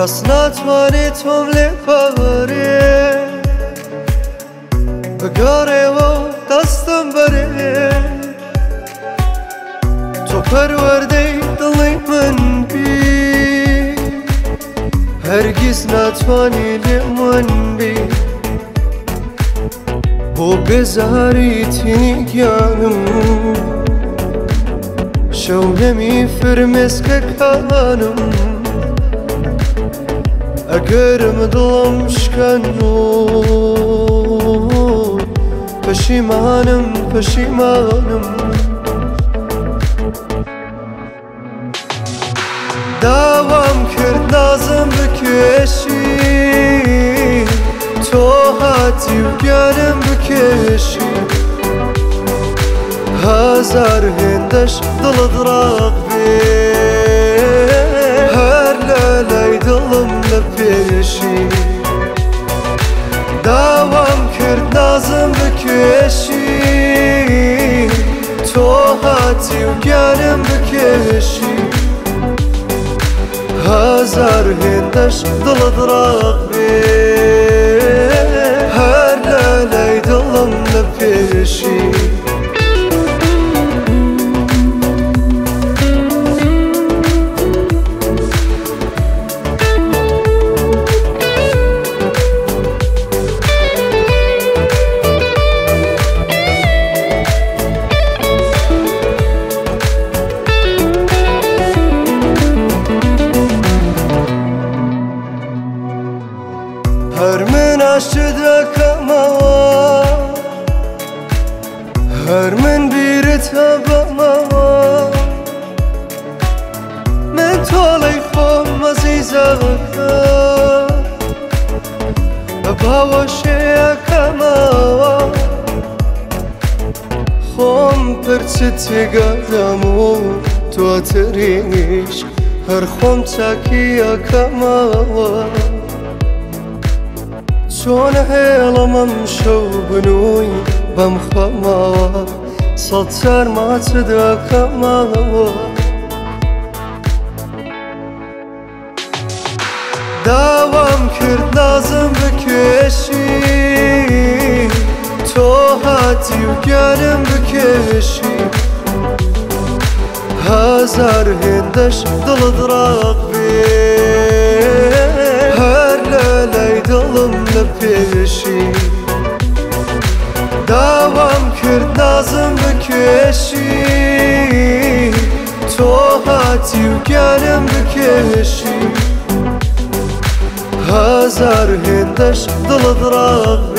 کەس ناتوانێت تۆم لێ پەڕێ بگەڕێەوە دەستم بەرێ تۆ پەروەردەی دڵی من بی هەرگیز ناتوانی لێمون بی بۆ بێزاری تینی گیانم شەو نەمی فرمێسکەکانم ئەگەرم دڵم شکەن و پەشیمانم داوام کرد نازم بکێشی تۆ هاتی و گیانم بکێشی هەزار هێندەش دڵت ڕاق بێ هەر لە لای دڵم لە پێشی داوام کرد نازم بکێشی تۆ هاتی و گیانم بکێشی هەزار هێندەش دڵت ڕاق بێ هەر لە لای دڵم لە پێشی هەر من عاشق دەکەمەوە هەر من بیرت هەبەمەوە من تۆڵەی خۆم ئەزیزەکە بە باوەشەیەکەمەوە خۆم پرچت تێگەدەم و دواتریش هەر خۆم چاکیەکەمەوە چۆن هێڵەمەم شەو بنووی بەم خەمەوە سەد جار ماچ دەکەمەوە داوام کرد نازم بکێشی تۆ هاتی و گیانم بکێشی هەزار هێندەش دڵت ڕاق بێ هەر لە لای دڵم لە پێشی داوام کرد نازم بکێشی تۆ هاتی و گیانم بکێشی هەزار هێندەش دڵت ڕاق